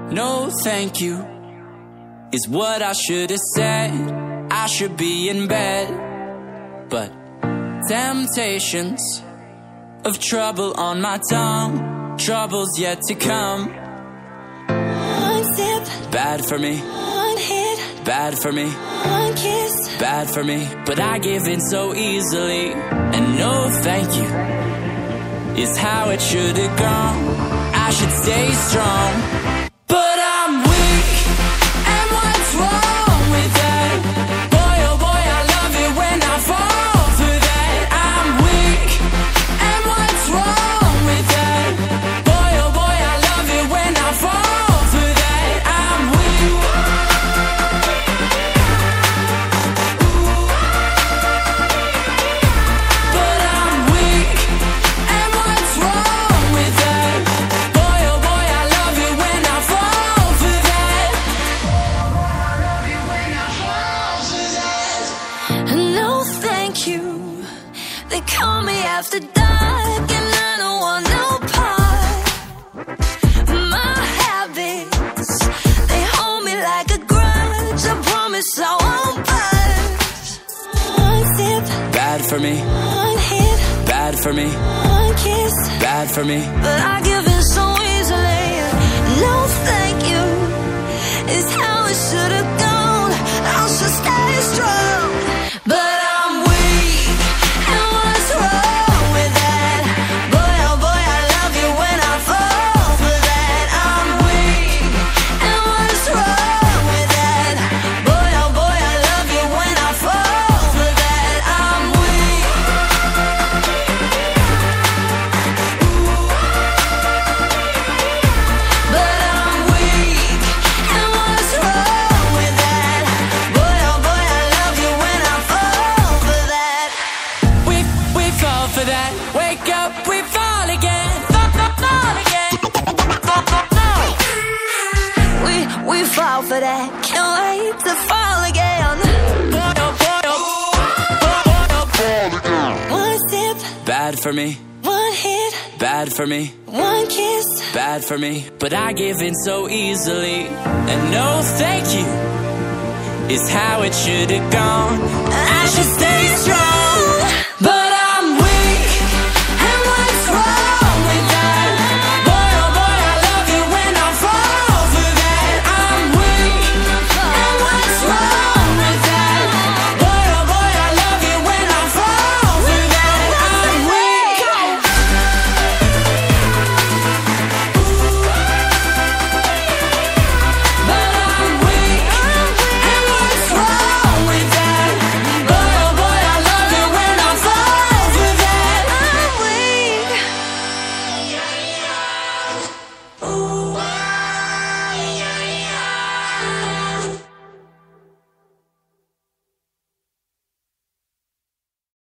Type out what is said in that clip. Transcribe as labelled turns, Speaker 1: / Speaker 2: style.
Speaker 1: No thank you is what I should have said. I should be in bed, but temptations of trouble on my tongue, trouble's yet to come.
Speaker 2: One sip,
Speaker 1: Bad for me,
Speaker 2: one hit,
Speaker 1: bad for me,
Speaker 2: one kiss.
Speaker 1: bad for me. But I give in so easily, and no thank you is how it should have gone. I should stay strong, but I'm weak, and what's wrong with that? Boy, oh boy, I love it when I fall for that. I'm weak, and what's wrong with that? Boy, oh boy, I love it when I fall for that. I'm weak. But I'm weak, and what's wrong with that? Boy, oh boy, I love it when I fall for that.
Speaker 2: No thank you. They call me after dark and I don't want no part. My habits, they hold me like a grudge. I promise I won't budge. One sip,
Speaker 1: Bad for me,
Speaker 2: one hit,
Speaker 1: bad for me,
Speaker 2: one kiss.
Speaker 1: bad for me.
Speaker 2: But I give in so easily. No thank you is how it should have gone. I should stay strong, but I'm weak. And what's wrong with that? Boy, oh boy, I love you when I fall for that. I'm weak. And what's wrong with that? Boy, oh boy, I love you when I fall for that. I'm weak. But I'm weak, and what's wrong with that? Boy, oh boy, I love you when I fall for that.
Speaker 1: We fall for that. Wake up, we fall again. Fall again.
Speaker 2: We fall for that. Can't wait to fall again. One sip,
Speaker 1: Bad for me,
Speaker 2: one hit,
Speaker 1: bad for me,
Speaker 2: one kiss.
Speaker 1: bad for me. But I give in so easily, and no thank you is how it should have gone. I should stay strong.